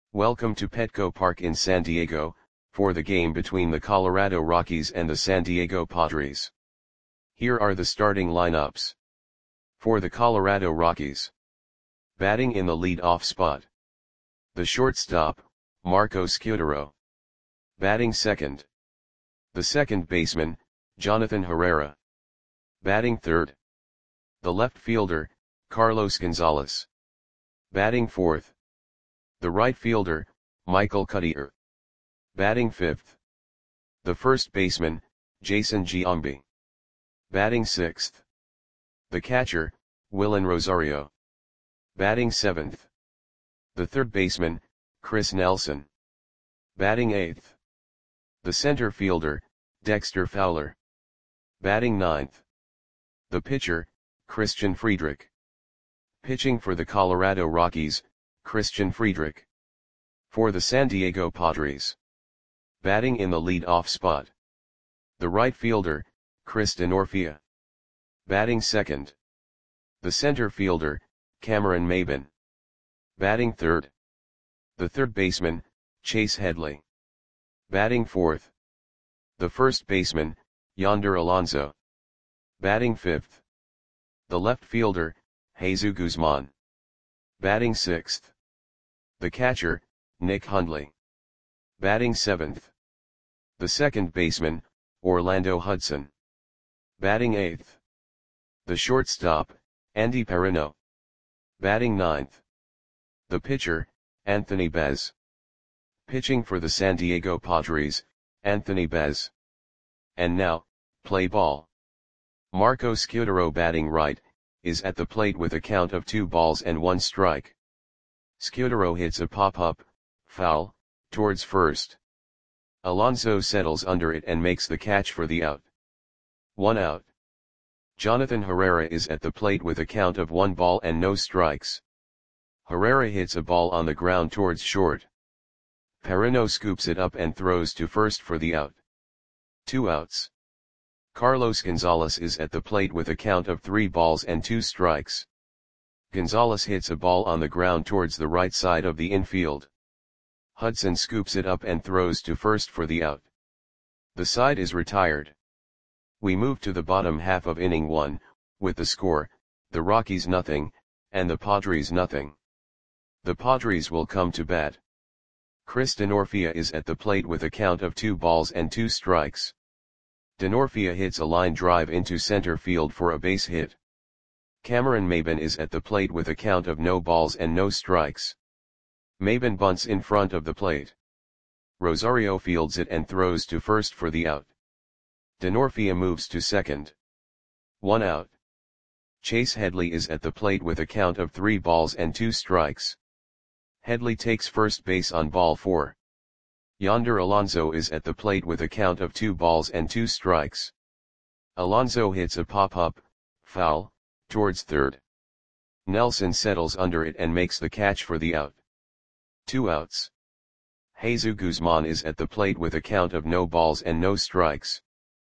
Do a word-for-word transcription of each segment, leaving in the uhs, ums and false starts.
Welcome to Petco Park in San Diego, for the game between the Colorado Rockies and the San Diego Padres. Here are the starting lineups. For the Colorado Rockies. Batting in the lead-off spot. The shortstop, Marco Scutaro. Batting second. The second baseman, Jonathan Herrera. Batting third. The left fielder, Carlos Gonzalez. Batting fourth. The right fielder, Michael Cuddyer. Batting fifth. The first baseman, Jason Giambi. Batting sixth. The catcher, Willen Rosario. Batting seventh. The third baseman, Chris Nelson. Batting eighth. The center fielder, Dexter Fowler. Batting ninth. The pitcher, Christian Friedrich. Pitching for the Colorado Rockies, Christian Friedrich. For the San Diego Padres. Batting in the lead-off spot. The right fielder, Chris Denorfia. Batting second. The center fielder, Cameron Maybin. Batting third. The third baseman, Chase Headley. Batting fourth. The first baseman, Yonder Alonso. Batting fifth. The left fielder, Jesus Guzman. Batting sixth. The catcher, Nick Hundley. Batting seventh. The second baseman, Orlando Hudson. Batting eighth. The shortstop, Andy Perino. Batting ninth. The pitcher, Anthony Bez. Pitching for the San Diego Padres, Anthony Bez. And now, play ball. Marco Scutaro batting right, is at the plate with a count of two balls and one strike. Scutaro hits a pop-up, foul, towards first. Alonso settles under it and makes the catch for the out. One out. Jonathan Herrera is at the plate with a count of one ball and no strikes. Herrera hits a ball on the ground towards short. Perino scoops it up and throws to first for the out. Two outs. Carlos Gonzalez is at the plate with a count of three balls and two strikes. Gonzalez hits a ball on the ground towards the right side of the infield. Hudson scoops it up and throws to first for the out. The side is retired. We move to the bottom half of inning one, with the score, the Rockies nothing, and the Padres nothing. The Padres will come to bat. Chris Denorfia is at the plate with a count of two balls and two strikes. Denorfia hits a line drive into center field for a base hit. Cameron Maybin is at the plate with a count of no balls and no strikes. Maybin bunts in front of the plate. Rosario fields it and throws to first for the out. Denorfia moves to second. One out. Chase Headley is at the plate with a count of three balls and two strikes. Headley takes first base on ball four. Yonder Alonso is at the plate with a count of two balls and two strikes. Alonso hits a pop-up, foul, towards third. Nelson settles under it and makes the catch for the out. Two outs. Jesus Guzman is at the plate with a count of no balls and no strikes.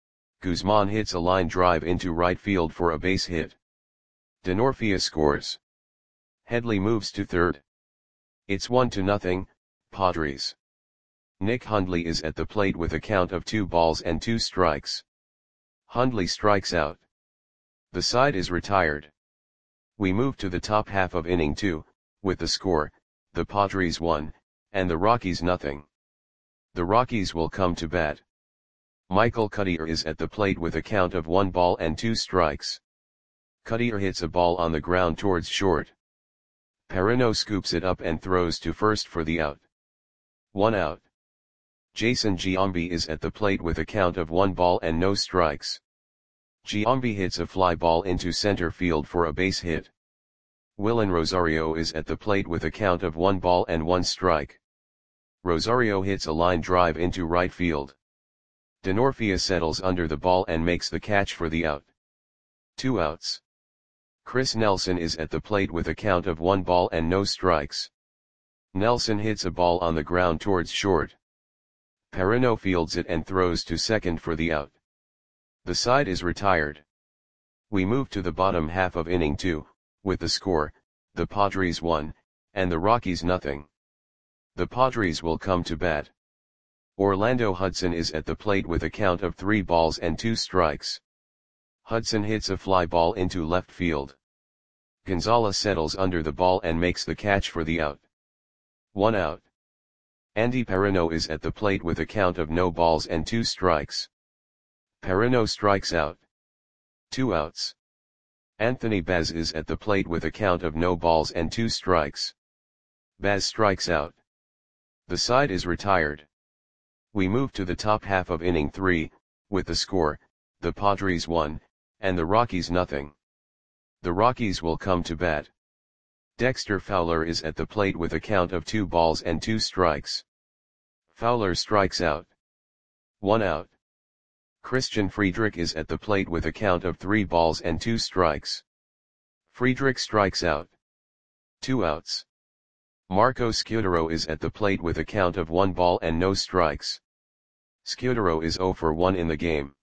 Guzman hits a line drive into right field for a base hit. Denorfia scores. Headley moves to third. It's one to nothing, Padres. Nick Hundley is at the plate with a count of two balls and two strikes. Hundley strikes out. The side is retired. We move to the top half of inning two, with the score, the Padres one, and the Rockies nothing. The Rockies will come to bat. Michael Cuddyer is at the plate with a count of one ball and two strikes. Cuddyer hits a ball on the ground towards short. Perino scoops it up and throws to first for the out. One out. Jason Giambi is at the plate with a count of one ball and no strikes. Giambi hits a fly ball into center field for a base hit. Willen Rosario is at the plate with a count of one ball and one strike. Rosario hits a line drive into right field. Denorfia settles under the ball and makes the catch for the out. Two outs. Chris Nelson is at the plate with a count of one ball and no strikes. Nelson hits a ball on the ground towards short. Perino fields it and throws to second for the out. The side is retired. We move to the bottom half of inning two, with the score, the Padres one, and the Rockies nothing. The Padres will come to bat. Orlando Hudson is at the plate with a count of three balls and two strikes. Hudson hits a fly ball into left field. Gonzalez settles under the ball and makes the catch for the out. One out. Andy Perino is at the plate with a count of no balls and two strikes. Perino strikes out. Two outs. Anthony Baz is at the plate with a count of no balls and two strikes. Baz strikes out. The side is retired. We move to the top half of inning three, with the score, the Padres one, and the Rockies nothing. The Rockies will come to bat. Dexter Fowler is at the plate with a count of two balls and two strikes. Fowler strikes out. One out. Christian Friedrich is at the plate with a count of three balls and two strikes. Friedrich strikes out. Two outs. Marco Scutaro is at the plate with a count of one ball and no strikes. Scutaro is zero for one in the game.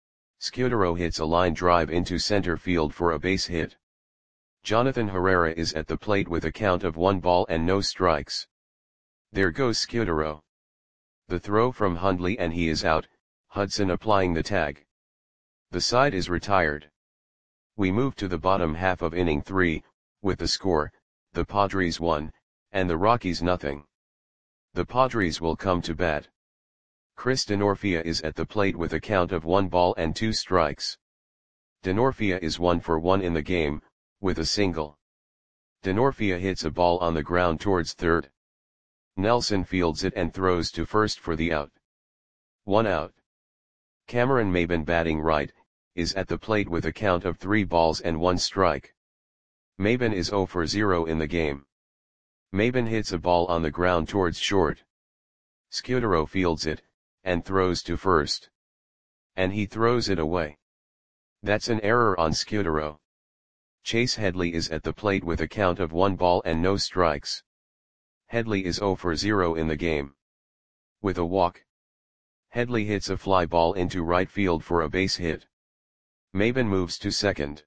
Scutaro hits a line drive into center field for a base hit. Jonathan Herrera is at the plate with a count of one ball and no strikes. There goes Scutaro. The throw from Hundley and he is out, Hudson applying the tag. The side is retired. We move to the bottom half of inning three, with the score, the Padres one, and the Rockies nothing. The Padres will come to bat. Chris Denorfia is at the plate with a count of one ball and two strikes. Denorfia is one for one in the game, with a single. Denorfia hits a ball on the ground towards third. Nelson fields it and throws to first for the out. One out. Cameron Maybin, batting right, is at the plate with a count of three balls and one strike. Maybin is zero for zero in the game. Maybin hits a ball on the ground towards short. Scutaro fields it, and throws to first. And he throws it away. That's an error on Scutaro. Chase Headley is at the plate with a count of one ball and no strikes. Headley is zero for zero in the game. With a walk, Headley hits a fly ball into right field for a base hit. Maybin moves to second.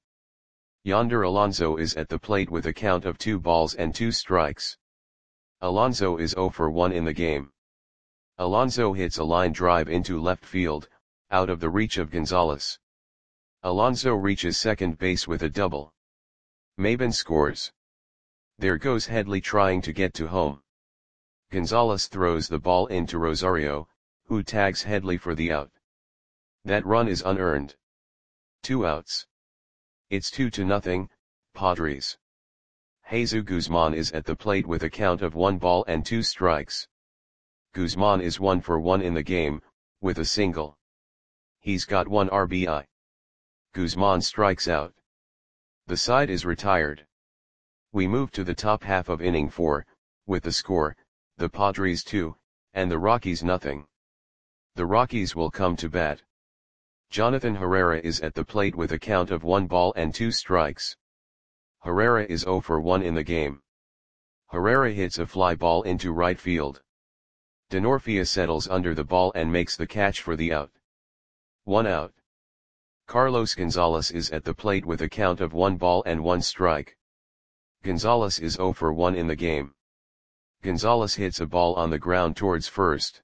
Yonder Alonso is at the plate with a count of two balls and two strikes. Alonso is zero for one in the game. Alonso hits a line drive into left field, out of the reach of Gonzalez. Alonso reaches second base with a double. Maybin scores. There goes Headley trying to get to home. Gonzalez throws the ball into Rosario, who tags Headley for the out. That run is unearned. Two outs. It's two to nothing, Padres. Jesus Guzman is at the plate with a count of one ball and two strikes. Guzman is one for one in the game, with a single. He's got one R B I. Guzman strikes out. The side is retired. We move to the top half of inning four, with the score, the Padres two, and the Rockies nothing. The Rockies will come to bat. Jonathan Herrera is at the plate with a count of one ball and two strikes. Herrera is zero for one in the game. Herrera hits a fly ball into right field. Denorfia settles under the ball and makes the catch for the out. One out. Carlos Gonzalez is at the plate with a count of one ball and one strike. Gonzalez is zero for one in the game. Gonzalez hits a ball on the ground towards first.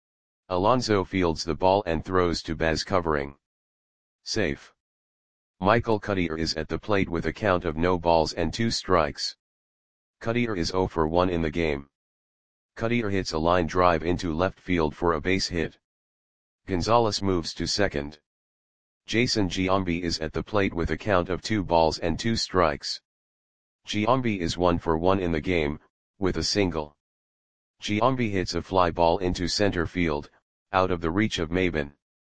Alonso fields the ball and throws to Baz covering. Safe. Michael Cuddyer is at the plate with a count of no balls and two strikes. Cuddyer is zero for one in the game. Cuddyer hits a line drive into left field for a base hit. Gonzalez moves to second. Jason Giambi is at the plate with a count of two balls and two strikes. Giambi is one for one in the game, with a single. Giambi hits a fly ball into center field, out of the reach of Maybin.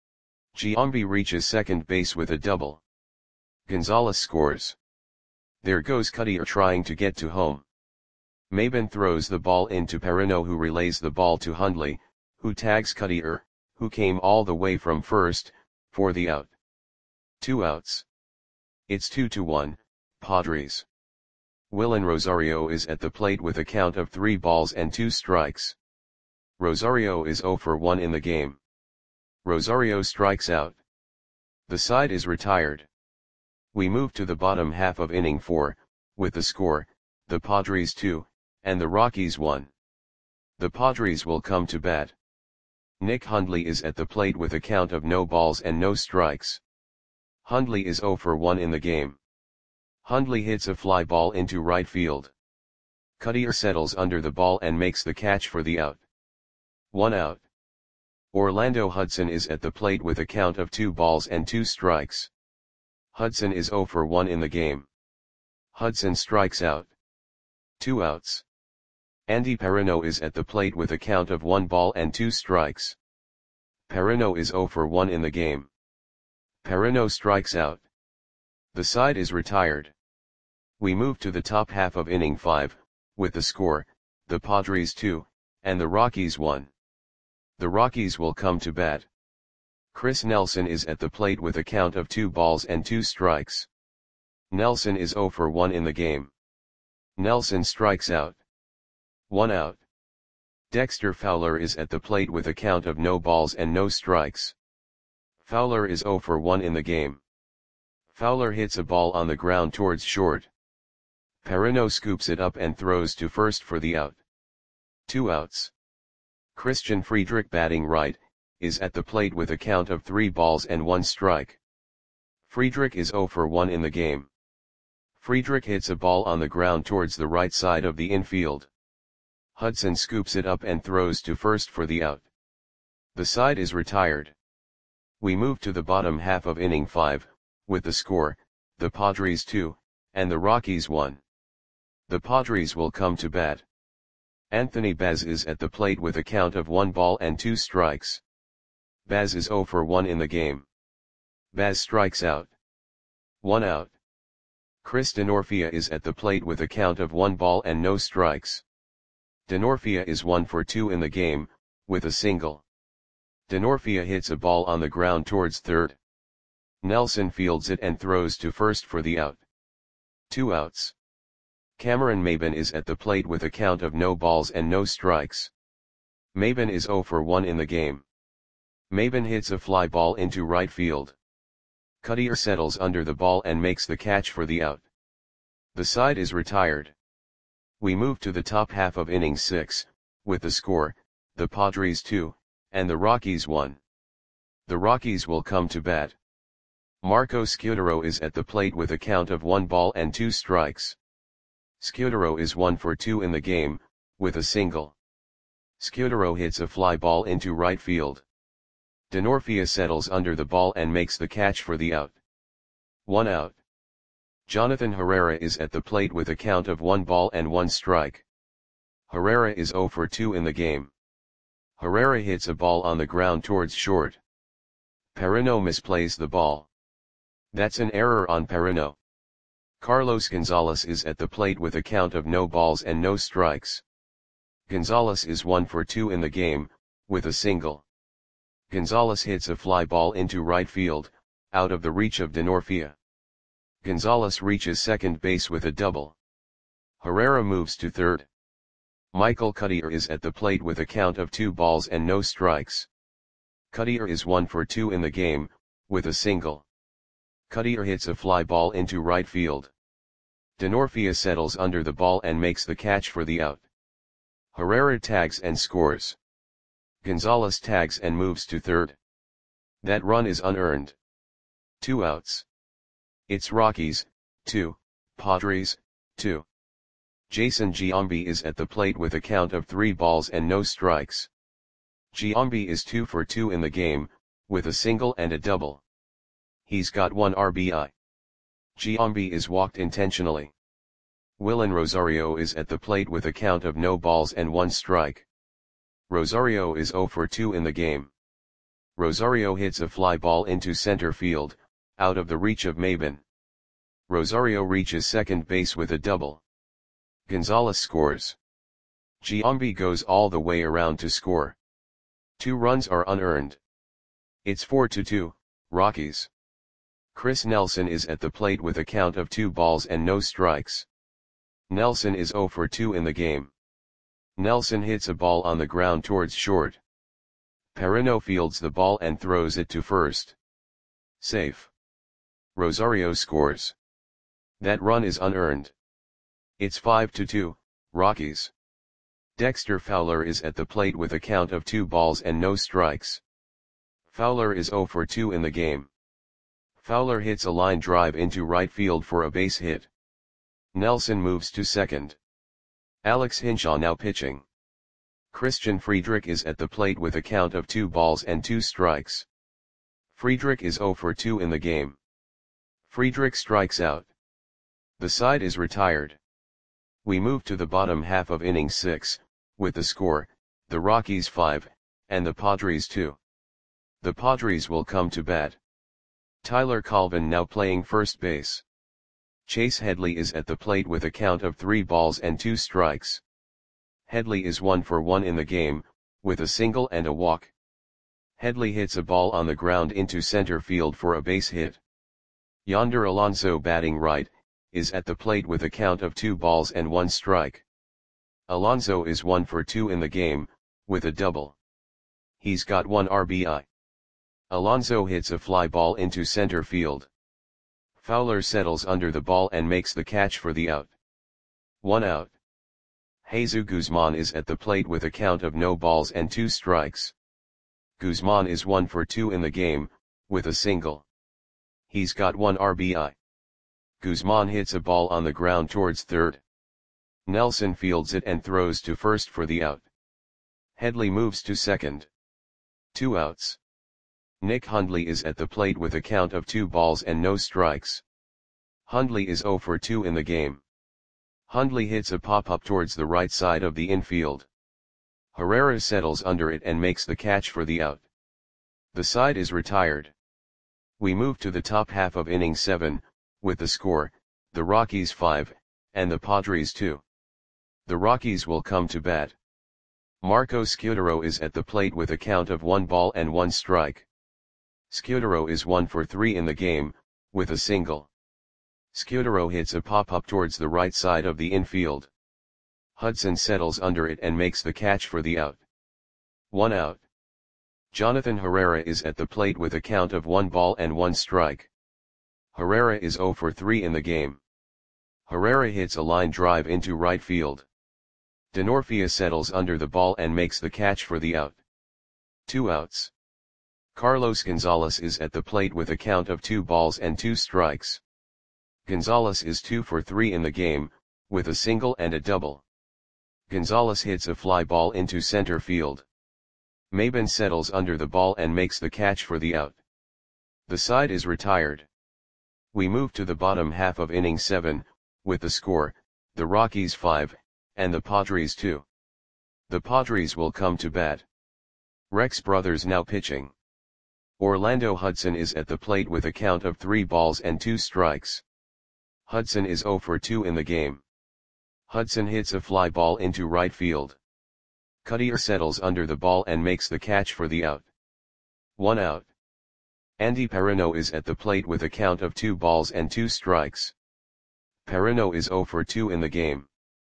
Giambi reaches second base with a double. Gonzalez scores. There goes Cuddyer trying to get to home. Maybin throws the ball into Perino, who relays the ball to Hundley, who tags Cuddyer, who came all the way from first, for the out. Two outs. It's two to one, Padres. Willen Rosario is at the plate with a count of three balls and two strikes. Rosario is zero for one in the game. Rosario strikes out. The side is retired. We move to the bottom half of inning four, with the score, the Padres two, and the Rockies one. The Padres will come to bat. Nick Hundley is at the plate with a count of no balls and no strikes. Hundley is zero for one in the game. Hundley hits a fly ball into right field. Cuddyer settles under the ball and makes the catch for the out. One out. Orlando Hudson is at the plate with a count of two balls and two strikes. Hudson is zero for one in the game. Hudson strikes out. Two outs. Andy Perino is at the plate with a count of one ball and two strikes. Perino is zero for one in the game. Perino strikes out. The side is retired. We move to the top half of inning five, with the score, the Padres two, and the Rockies one. The Rockies will come to bat. Chris Nelson is at the plate with a count of two balls and two strikes. Nelson is zero for one in the game. Nelson strikes out. One out. Dexter Fowler is at the plate with a count of no balls and no strikes. Fowler is zero for one in the game. Fowler hits a ball on the ground towards short. Perino scoops it up and throws to first for the out. Two outs. Christian Friedrich, batting right, is at the plate with a count of three balls and one strike. Friedrich is zero for one in the game. Friedrich hits a ball on the ground towards the right side of the infield. Hudson scoops it up and throws to first for the out. The side is retired. We move to the bottom half of inning five, with the score, the Padres two, and the Rockies one. The Padres will come to bat. Anthony Baz is at the plate with a count of one ball and two strikes. Baz is zero for one in the game. Baz strikes out. One out. Chris Denorfia is at the plate with a count of one ball and no strikes. Denorfia is one for two in the game, with a single. Denorfia hits a ball on the ground towards third. Nelson fields it and throws to first for the out. Two outs. Cameron Maybin is at the plate with a count of no balls and no strikes. Maybin is zero for one in the game. Maybin hits a fly ball into right field. Cuddyer settles under the ball and makes the catch for the out. The side is retired. We move to the top half of inning six, with the score, the Padres two, and the Rockies one. The Rockies will come to bat. Marco Scutaro is at the plate with a count of one ball and two strikes. Scutaro is one for two in the game, with a single. Scutaro hits a fly ball into right field. Denorfia settles under the ball and makes the catch for the out. One out. Jonathan Herrera is at the plate with a count of one ball and one strike. Herrera is zero for two in the game. Herrera hits a ball on the ground towards short. Perino misplays the ball. That's an error on Perino. Carlos Gonzalez is at the plate with a count of no balls and no strikes. Gonzalez is one for two in the game, with a single. Gonzalez hits a fly ball into right field, out of the reach of Denorfia. Gonzalez reaches second base with a double. Herrera moves to third. Michael Cuddyer is at the plate with a count of two balls and no strikes. Cuddyer is one for two in the game, with a single. Cuddyer hits a fly ball into right field. Denorfia settles under the ball and makes the catch for the out. Herrera tags and scores. Gonzalez tags and moves to third. That run is unearned. Two outs. It's Rockies, two, Padres, two. Jason Giambi is at the plate with a count of three balls and no strikes. Giambi is two for two in the game, with a single and a double. He's got one R B I. Giambi is walked intentionally. Willen Rosario is at the plate with a count of no balls and one strike. Rosario is zero for two in the game. Rosario hits a fly ball into center field, out of the reach of Maybin. Rosario reaches second base with a double. Gonzalez scores. Giambi goes all the way around to score. Two runs are unearned. It's four to two, Rockies. Chris Nelson is at the plate with a count of two balls and no strikes. Nelson is zero for two in the game. Nelson hits a ball on the ground towards short. Perino fields the ball and throws it to first. Safe. Rosario scores. That run is unearned. It's five to two, Rockies. Dexter Fowler is at the plate with a count of two balls and no strikes. Fowler is zero for two in the game. Fowler hits a line drive into right field for a base hit. Nelson moves to second. Alex Hinshaw now pitching. Christian Friedrich is at the plate with a count of two balls and two strikes. Friedrich is zero for two in the game. Friedrich strikes out. The side is retired. We move to the bottom half of inning six, with the score, the Rockies five, and the Padres two. The Padres will come to bat. Tyler Colvin now playing first base. Chase Headley is at the plate with a count of three balls and two strikes. Headley is one for one in the game, with a single and a walk. Headley hits a ball on the ground into center field for a base hit. Yonder Alonso batting right, is at the plate with a count of two balls and one strike. Alonso is one for two in the game, with a double. He's got one R B I. Alonso hits a fly ball into center field. Fowler settles under the ball and makes the catch for the out. One out. Jesus Guzman is at the plate with a count of no balls and two strikes. Guzman is one for two in the game, with a single. He's got one R B I. Guzman hits a ball on the ground towards third. Nelson fields it and throws to first for the out. Headley moves to second. Two outs. Nick Hundley is at the plate with a count of two balls and no strikes. Hundley is zero for two in the game. Hundley hits a pop-up towards the right side of the infield. Herrera settles under it and makes the catch for the out. The side is retired. We move to the top half of inning seven, with the score, the Rockies five, and the Padres two. The Rockies will come to bat. Marco Scutaro is at the plate with a count of one ball and one strike. Scutaro is one for three in the game, with a single. Scutaro hits a pop-up towards the right side of the infield. Hudson settles under it and makes the catch for the out. One out. Jonathan Herrera is at the plate with a count of one ball and one strike. Herrera is zero for three in the game. Herrera hits a line drive into right field. Denorfia settles under the ball and makes the catch for the out. Two outs. Carlos Gonzalez is at the plate with a count of two balls and two strikes. Gonzalez is two for three in the game, with a single and a double. Gonzalez hits a fly ball into center field. Maben settles under the ball and makes the catch for the out. The side is retired. We move to the bottom half of inning seven, with the score, the Rockies five, and the Padres two. The Padres will come to bat. Rex Brothers now pitching. Orlando Hudson is at the plate with a count of three balls and two strikes. Hudson is zero for two in the game. Hudson hits a fly ball into right field. Cuddyer settles under the ball and makes the catch for the out. One out. Andy Perino is at the plate with a count of two balls and two strikes. Perino is zero for two in the game.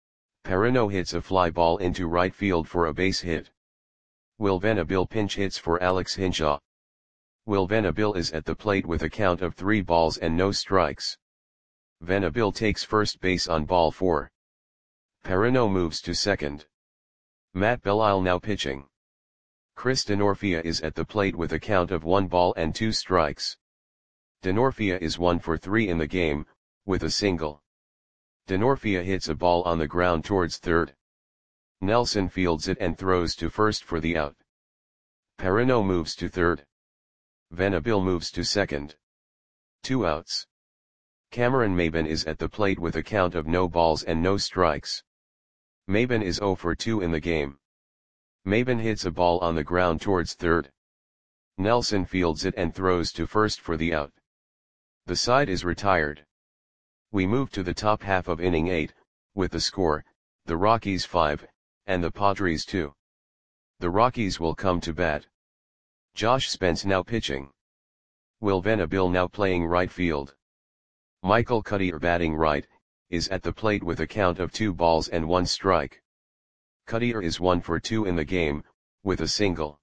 Perino hits a fly ball into right field for a base hit. Will Venable pinch hits for Alex Hinshaw. Will Venable is at the plate with a count of three balls and no strikes. Venable takes first base on ball four. Perino moves to second. Matt Belisle now pitching. Chris Denorfia is at the plate with a count of one ball and two strikes. Denorfia is one for three in the game, with a single. Denorfia hits a ball on the ground towards third. Nelson fields it and throws to first for the out. Perino moves to third. Venable moves to second. Two outs. Cameron Maben is at the plate with a count of no balls and no strikes. Maben is zero for two in the game. Maben hits a ball on the ground towards third. Nelson fields it and throws to first for the out. The side is retired. We move to the top half of inning eight, with the score, the Rockies five, and the Padres two. The Rockies will come to bat. Josh Spence now pitching. Will Venable now playing right field. Michael Cuddyer batting right, is at the plate with a count of two balls and one strike. Cuddyer is one for two in the game, with a single.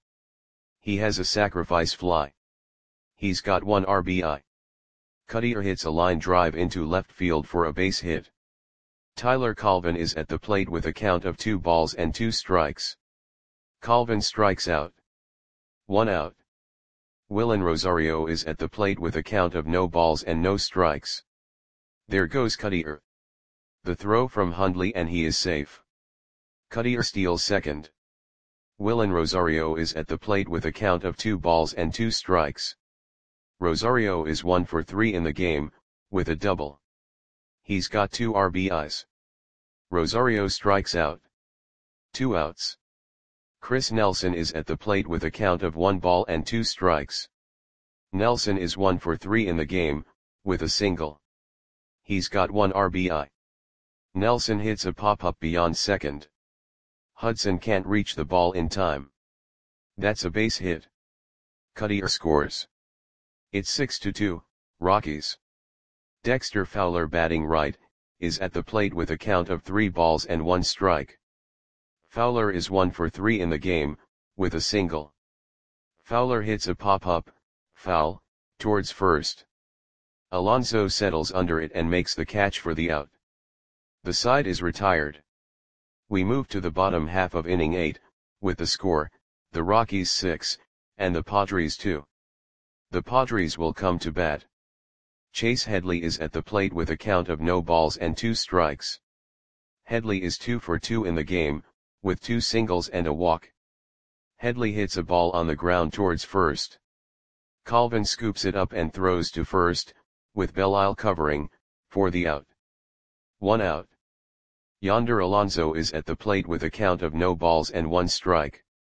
He has a sacrifice fly. He's got one R B I. Cuddyer hits a line drive into left field for a base hit. Tyler Colvin is at the plate with a count of two balls and two strikes. Colvin strikes out. One out. Willen Rosario is at the plate with a count of no balls and no strikes. There goes Cutter. The throw from Hundley and he is safe. Cutter steals second. Willen Rosario is at the plate with a count of two balls and two strikes. Rosario is one for three in the game, with a double. He's got two R B Is. Rosario strikes out. Two outs. Chris Nelson is at the plate with a count of one ball and two strikes. Nelson is one for three in the game, with a single. He's got one R B I. Nelson hits a pop-up beyond second. Hudson can't reach the ball in time. That's a base hit. Cutter scores. It's six to two, Rockies. Dexter Fowler, batting right, is at the plate with a count of three balls and one strike. Fowler is one for three in the game, with a single. Fowler hits a pop-up, foul, towards first. Alonso settles under it and makes the catch for the out. The side is retired. We move to the bottom half of inning eight, with the score, the Rockies six, and the Padres two. The Padres will come to bat. Chase Headley is at the plate with a count of no balls and two strikes. Headley is two for two in the game, with two singles and a walk. Headley hits a ball on the ground towards first. Colvin scoops it up and throws to first, with Belial covering, for the out. One out. Yonder Alonso is at the plate with a count of no balls and one strike.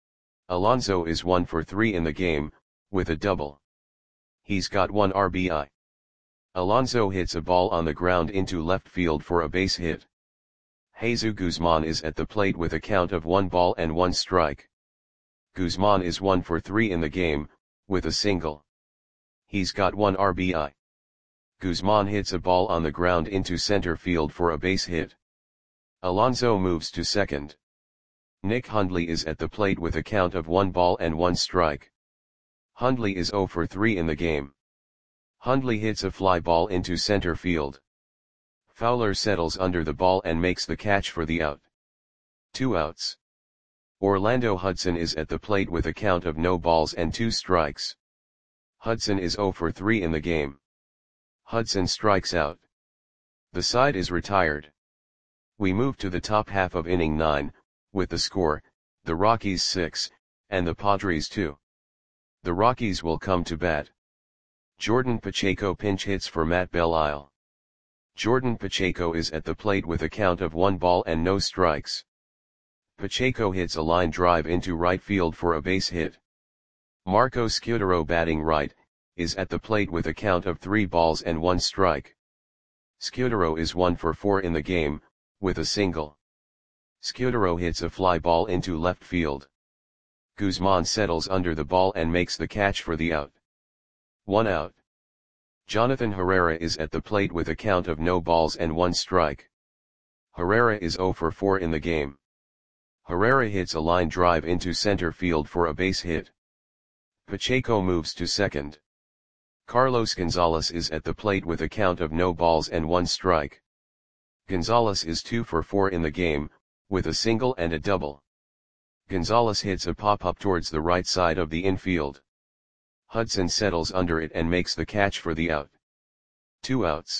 Alonso is one for three in the game, with a double. He's got one R B I. Alonso hits a ball on the ground into left field for a base hit. Jesus Guzman is at the plate with a count of one ball and one strike. Guzman is one for three in the game, with a single. He's got one R B I. Guzman hits a ball on the ground into center field for a base hit. Alonso moves to second. Nick Hundley is at the plate with a count of one ball and one strike. Hundley is zero for three in the game. Hundley hits a fly ball into center field. Fowler settles under the ball and makes the catch for the out. Two outs. Orlando Hudson is at the plate with a count of no balls and two strikes. Hudson is zero for three in the game. Hudson strikes out. The side is retired. We move to the top half of inning nine, with the score, the Rockies six, and the Padres two. The Rockies will come to bat. Jordan Pacheco pinch hits for Matt Belial. Jordan Pacheco is at the plate with a count of one ball and no strikes. Pacheco hits a line drive into right field for a base hit. Marco Scutaro, batting right, is at the plate with a count of three balls and one strike. Scutaro is one for four in the game, with a single. Scutaro hits a fly ball into left field. Guzman settles under the ball and makes the catch for the out. One out. Jonathan Herrera is at the plate with a count of no balls and one strike. Herrera is zero for four in the game. Herrera hits a line drive into center field for a base hit. Pacheco moves to second. Carlos Gonzalez is at the plate with a count of no balls and one strike. Gonzalez is two for four in the game, with a single and a double. Gonzalez hits a pop-up towards the right side of the infield. Hudson settles under it and makes the catch for the out. Two outs.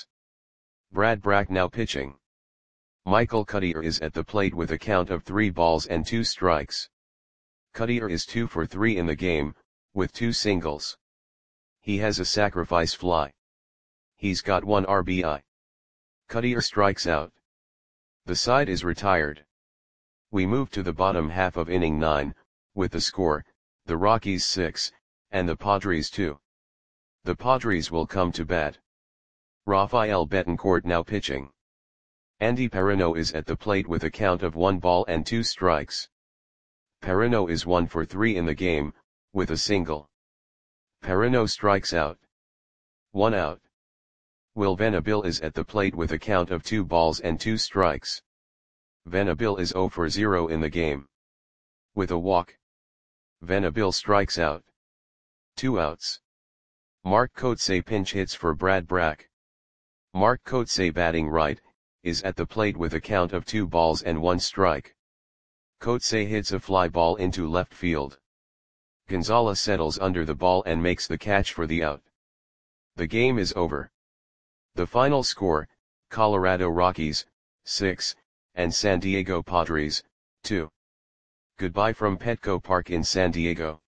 Brad Brach now pitching. Michael Cutter is at the plate with a count of three balls and two strikes. Cutter is two for three in the game, with two singles. He has a sacrifice fly. He's got one R B I. Cutter strikes out. The side is retired. We move to the bottom half of inning nine, with the score, the Rockies six, and the Padres two. The Padres will come to bat. Rafael Betancourt now pitching. Andy Perino is at the plate with a count of one ball and two strikes. Perino is one for three in the game, with a single. Perino strikes out. One out. Will Venable is at the plate with a count of two balls and two strikes. Venable is zero for zero in the game. With a walk. Venable strikes out. Two outs. Mark Kotsay pinch hits for Brad Brach. Mark Kotsay, batting right, is at the plate with a count of two balls and one strike. Coates hits a fly ball into left field. Gonzalez settles under the ball and makes the catch for the out. The game is over. The final score, Colorado Rockies, six, and San Diego Padres, two. Goodbye from Petco Park in San Diego.